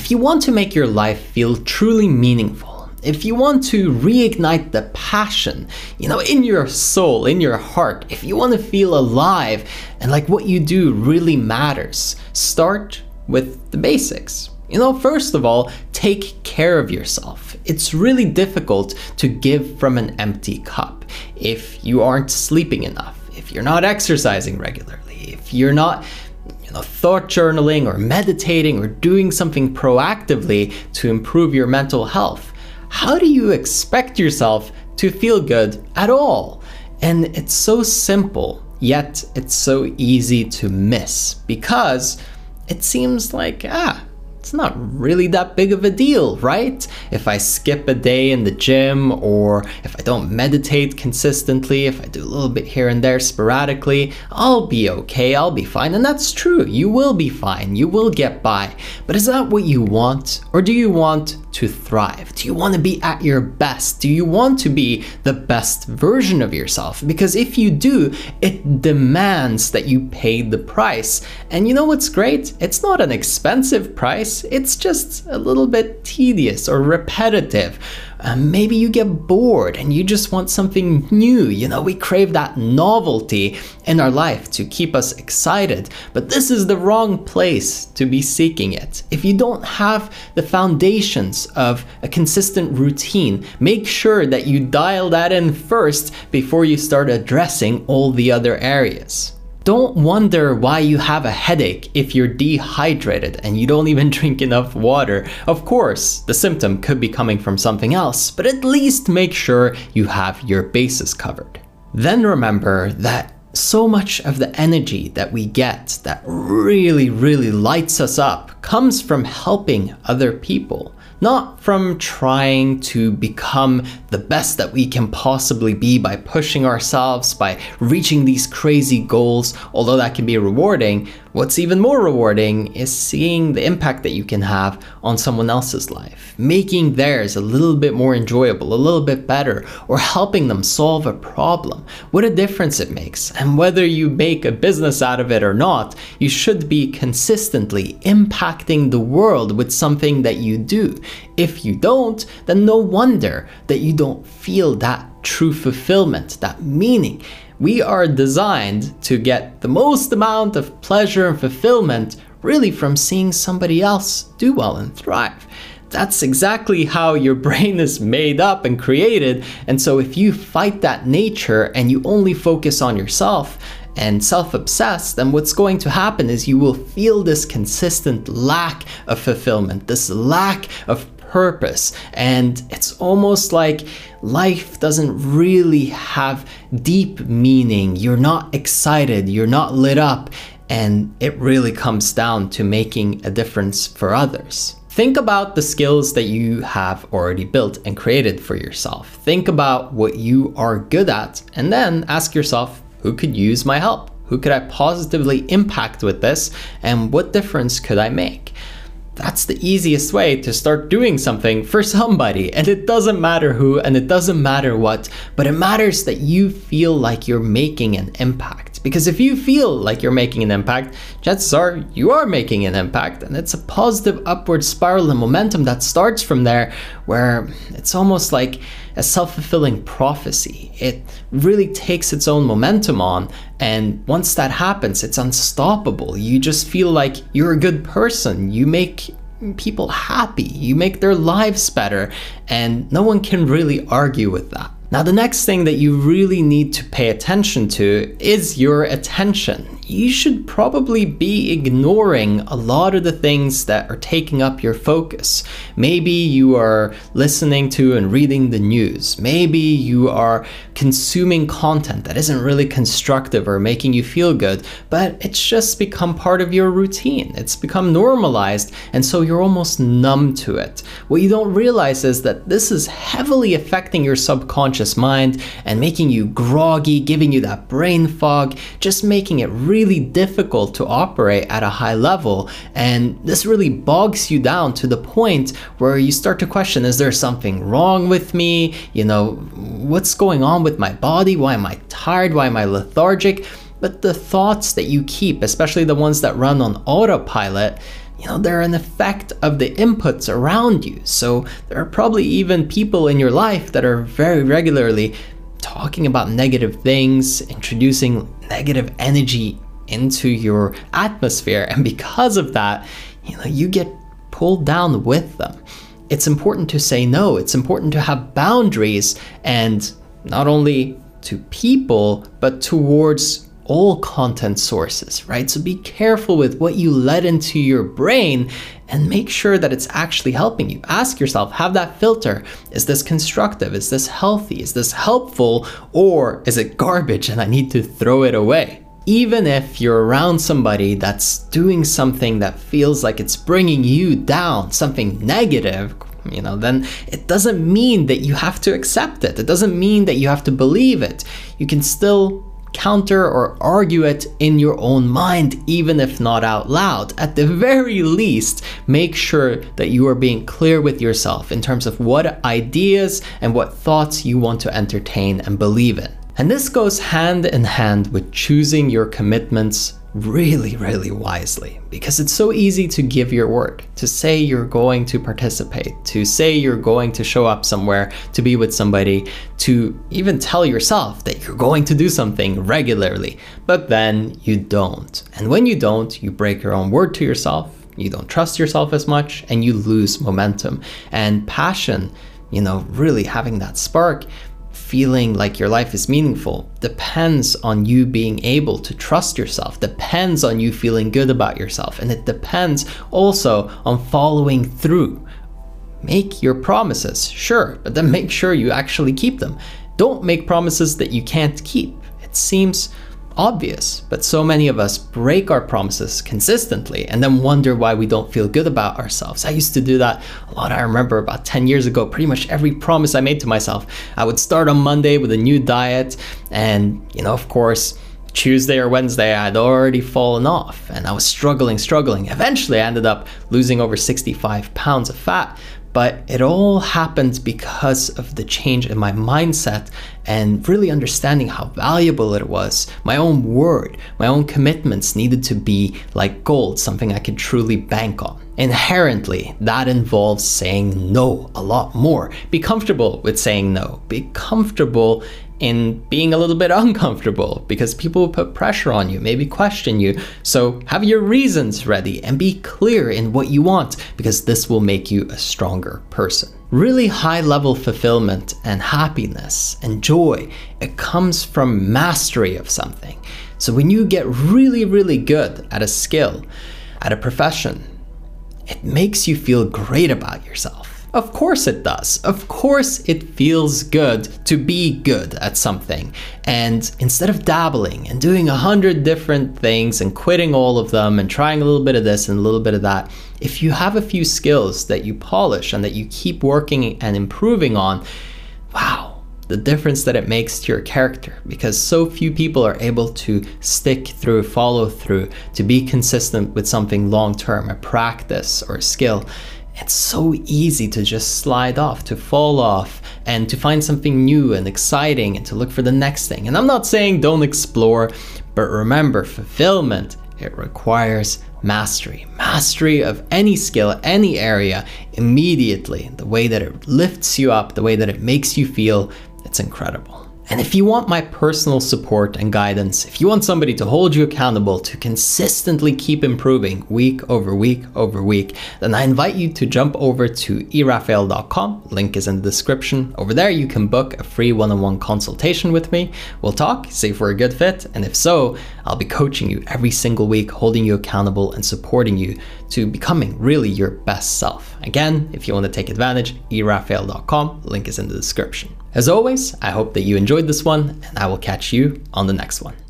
If you want to make your life feel truly meaningful, if you want to reignite the passion, in your soul, in your heart, if you want to feel alive and like what you do really matters, start with the basics. First of all, take care of yourself. It's really difficult to give from an empty cup. If you aren't sleeping enough, if you're not exercising regularly, if you're not thought journaling or meditating or doing something proactively to improve your mental health, how do you expect yourself to feel good at all? And it's so simple, yet it's so easy to miss because it seems like, it's not really that big of a deal, right? If I skip a day in the gym, or if I don't meditate consistently, if I do a little bit here and there sporadically, I'll be okay, I'll be fine. And that's true, you will be fine, you will get by. But is that what you want? Or do you want to thrive? Do you want to be at your best? Do you want to be the best version of yourself? Because if you do, it demands that you pay the price. And you know what's great? It's not an expensive price. It's just a little bit tedious or repetitive. Maybe you get bored and you just want something new. We crave that novelty in our life to keep us excited, but this is the wrong place to be seeking it. If you don't have the foundations of a consistent routine, make sure that you dial that in first before you start addressing all the other areas. Don't wonder why you have a headache if you're dehydrated and you don't even drink enough water. Of course, the symptom could be coming from something else, but at least make sure you have your bases covered. Then remember that so much of the energy that we get that really, really lights us up comes from helping other people. Not from trying to become the best that we can possibly be by pushing ourselves, by reaching these crazy goals, although that can be rewarding. What's even more rewarding is seeing the impact that you can have on someone else's life, making theirs a little bit more enjoyable, a little bit better, or helping them solve a problem. What a difference it makes. And whether you make a business out of it or not, you should be consistently impacting the world with something that you do. If you don't, then no wonder that you don't feel that true fulfillment, that meaning. We are designed to get the most amount of pleasure and fulfillment really from seeing somebody else do well and thrive. That's exactly how your brain is made up and created. And so if you fight that nature and you only focus on yourself and self-obsessed, then what's going to happen is you will feel this consistent lack of fulfillment, this lack of purpose, and it's almost like life doesn't really have deep meaning. You're not excited, you're not lit up, and it really comes down to making a difference for others. Think about the skills that you have already built and created for yourself. Think about what you are good at, and then ask yourself, who could use my help? Who could I positively impact with this, and what difference could I make? That's the easiest way to start doing something for somebody. And it doesn't matter who, and it doesn't matter what, but it matters that you feel like you're making an impact. Because if you feel like you're making an impact, chances are you are making an impact, and it's a positive upward spiral and momentum that starts from there, where it's almost like a self-fulfilling prophecy. It really takes its own momentum on, and once that happens, it's unstoppable. You just feel like you're a good person. You make people happy. You make their lives better, and no one can really argue with that. Now, the next thing that you really need to pay attention to is your attention. You should probably be ignoring a lot of the things that are taking up your focus. Maybe you are listening to and reading the news. Maybe you are consuming content that isn't really constructive or making you feel good, but it's just become part of your routine. It's become normalized, and so you're almost numb to it. What you don't realize is that this is heavily affecting your subconscious mind and making you groggy, giving you that brain fog, just making it really difficult to operate at a high level. And this really bogs you down to the point where you start to question, is there something wrong with me? What's going on with my body? Why am I tired? Why am I lethargic? But the thoughts that you keep, especially the ones that run on autopilot, they're an effect of the inputs around you. So there are probably even people in your life that are very regularly talking about negative things, introducing negative energy into your atmosphere. And because of that, you get pulled down with them. It's important to say no. It's important to have boundaries, and not only to people, but towards all content sources, right? So be careful with what you let into your brain and make sure that it's actually helping you. Ask yourself, have that filter. Is this constructive? Is this healthy? Is this helpful? Or is it garbage and I need to throw it away? Even if you're around somebody that's doing something that feels like it's bringing you down, something negative, then it doesn't mean that you have to accept it. It doesn't mean that you have to believe it. You can still counter or argue it in your own mind, even if not out loud. At the very least, make sure that you are being clear with yourself in terms of what ideas and what thoughts you want to entertain and believe in. And this goes hand in hand with choosing your commitments really, really wisely, because it's so easy to give your word, to say you're going to participate, to say you're going to show up somewhere, to be with somebody, to even tell yourself that you're going to do something regularly, but then you don't. And when you don't, you break your own word to yourself, you don't trust yourself as much, and you lose momentum. And passion, really having that spark, feeling like your life is meaningful, depends on you being able to trust yourself, depends on you feeling good about yourself, and it depends also on following through. Make your promises, sure, but then make sure you actually keep them. Don't make promises that you can't keep. It seems obvious, but so many of us break our promises consistently and then wonder why we don't feel good about ourselves. I used to do that a lot. I remember about 10 years ago, pretty much every promise I made to myself, I would start on Monday with a new diet, and of course, Tuesday or Wednesday, I had already fallen off and I was struggling. Eventually, I ended up losing over 65 pounds of fat. But it all happened because of the change in my mindset and really understanding how valuable it was. My own word, my own commitments needed to be like gold, something I could truly bank on. Inherently, that involves saying no a lot more. Be comfortable with saying no. Be comfortable in being a little bit uncomfortable, because people will put pressure on you, maybe question you. So have your reasons ready and be clear in what you want, because this will make you a stronger person. Really high level fulfillment and happiness and joy, it comes from mastery of something. So when you get really, really good at a skill, at a profession, it makes you feel great about yourself. Of course it does. Of course it feels good to be good at something. And instead of dabbling and doing 100 different things and quitting all of them and trying a little bit of this and a little bit of that, if you have a few skills that you polish and that you keep working and improving on, wow, the difference that it makes to your character, because so few people are able to stick through, follow through, to be consistent with something long-term, a practice or a skill. It's so easy to just slide off, to fall off, and to find something new and exciting and to look for the next thing. And I'm not saying don't explore, but remember, fulfillment, it requires mastery. Mastery of any skill, any area, immediately. The way that it lifts you up, the way that it makes you feel, it's incredible. And if you want my personal support and guidance, if you want somebody to hold you accountable to consistently keep improving week over week over week, then I invite you to jump over to erafael.com. Link is in the description. Over there, you can book a free one-on-one consultation with me. We'll talk, see if we're a good fit. And if so, I'll be coaching you every single week, holding you accountable and supporting you to becoming really your best self. Again, if you want to take advantage, erafael.com. Link is in the description. As always, I hope that you enjoyed this one, and I will catch you on the next one.